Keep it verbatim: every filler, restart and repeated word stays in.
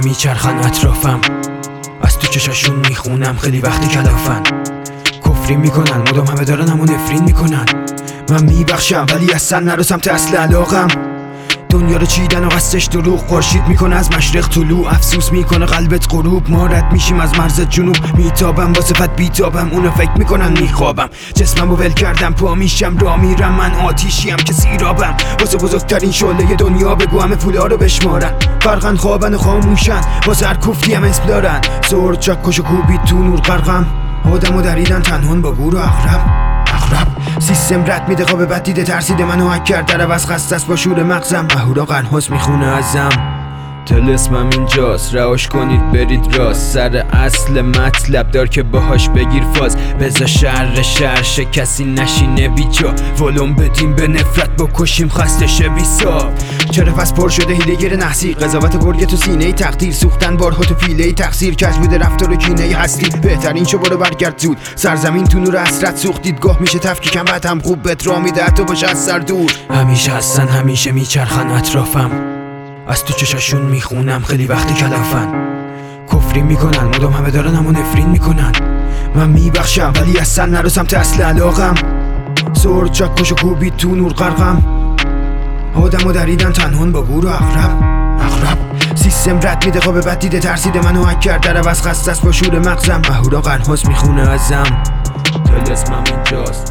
همیشه میچرخن اطرافم، از تو چشاشون میخونم خیلی وقتی کلافن. کفری میکنن مدام همه دارن همون نفرین میکنن. من میبخشم ولی اصلا نرو سمت اصل علاقم. دنیا رو چیدن و قصدش دروغ، خورشید میکنه از مشرق طلوع، افسوس میکنه قلبت غروب. ما رد میشیم از مرز جنوب، میتابم با صفت بیتابم، اونا فکر میکنن میخوابم. جسممو ول کردم پا میشم را میرم، من آتیشیم که سیرابم. واسه بزرگترین شعله دنیا بگو همه پولا رو بشمارن. فرقن خوابن و خاموشن، واسه هر کوفتی هم اسم دارن. زور چکش و کوبی تو نور غرقم، آدمو دریدن تنهون با گور و عقرب. اغرب سیستم رد میده خواب بد دیده، ترسیده منو هک کرد در عوض خسته است با شور مغزم. اهورا قنحاس میخونه ازم، طلسمم اینجاست رهاش کنید برید راست. سر اصل مطلب دار که باهاش بگیر فاز. بذار شر شرشه کسی نشینه بیجا، ولوم بدیم به نفرت بکشیم خسته شه بیسا. چرا پس پر شده هیله گیر نحسی، قضاوت گرگ تو سینه تقدیر. سوختن بارها تو پیله تقصیر، کج بوده رفتار و کینه هستی. بهترین شو برو برگرد زود، سرزمین تو نور حسرت سوخت. دیدگاه میشه تفکیکم بعد هم خوب بهت را میده حتی باشه از سر دور. همیشه هستن همیشه میچرخن اطرافم، از تو چشاشون میخونم خیلی وقتی کلافن. کفری میکنن مدام همه دارن همون نفرین میکنن. من میبخشم ولی اصلا نرو سمت اصل علاقم. زور چکش و کوبی تو نور غرقم، آدمو دریدن تنهون با گور و عقرب. اغرب سیستم رد میده خواب بد دیده، ترسیده منو هک کرد در عوض خسته است با شور مغزم. اهورا قنحاس میخونه ازم، طلسمم اینجاست